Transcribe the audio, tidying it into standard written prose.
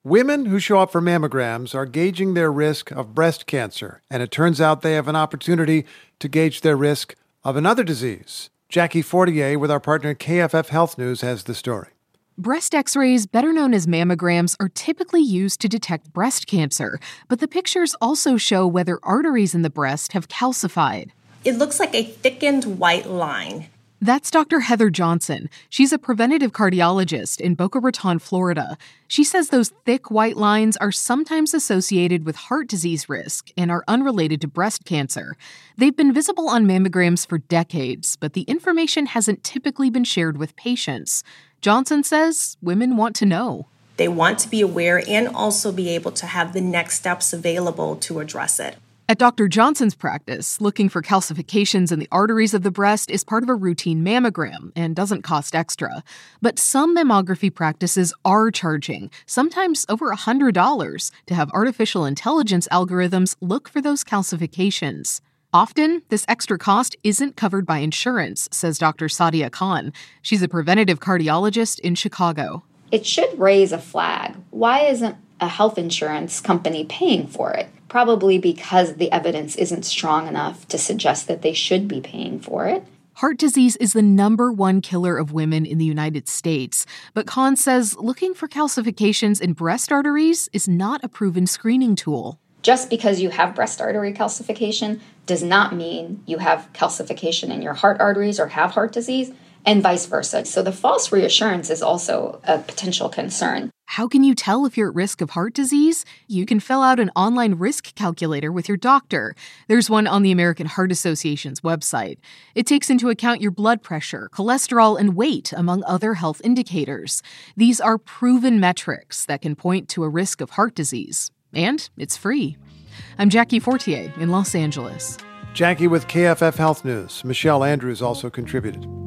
Women who show up for mammograms are gauging their risk of breast cancer, and it turns out they have an opportunity to gauge their risk of another disease. Jackie Fortier with our partner KFF Health News has the story. Breast x-rays, better known as mammograms, are typically used to detect breast cancer, but the pictures also show whether arteries in the breast have calcified. It looks like a thickened white line. That's Dr. Heather Johnson. She's a preventative cardiologist in Boca Raton, Florida. She says those thick white lines are sometimes associated with heart disease risk and are unrelated to breast cancer. They've been visible on mammograms for decades, but the information hasn't typically been shared with patients. Johnson says women want to know. They want to be aware and also be able to have the next steps available to address it. At Dr. Johnson's practice, looking for calcifications in the arteries of the breast is part of a routine mammogram and doesn't cost extra. But some mammography practices are charging, sometimes over $100, to have artificial intelligence algorithms look for those calcifications. Often, this extra cost isn't covered by insurance, says Dr. Sadia Khan. She's a preventative cardiologist in Chicago. It should raise a flag. Why isn't a health insurance company paying for it? Probably because the evidence isn't strong enough to suggest that they should be paying for it. Heart disease is the #1 killer of women in the United States, but Khan says looking for calcifications in breast arteries is not a proven screening tool. Just because you have breast artery calcification does not mean you have calcification in your heart arteries or have heart disease, and vice versa. So the false reassurance is also a potential concern. How can you tell if you're at risk of heart disease? You can fill out an online risk calculator with your doctor. There's one on the American Heart Association's website. It takes into account your blood pressure, cholesterol, and weight, among other health indicators. These are proven metrics that can point to a risk of heart disease. And it's free. I'm Jackie Fortier in Los Angeles. Jackie with KFF Health News. Michelle Andrews also contributed.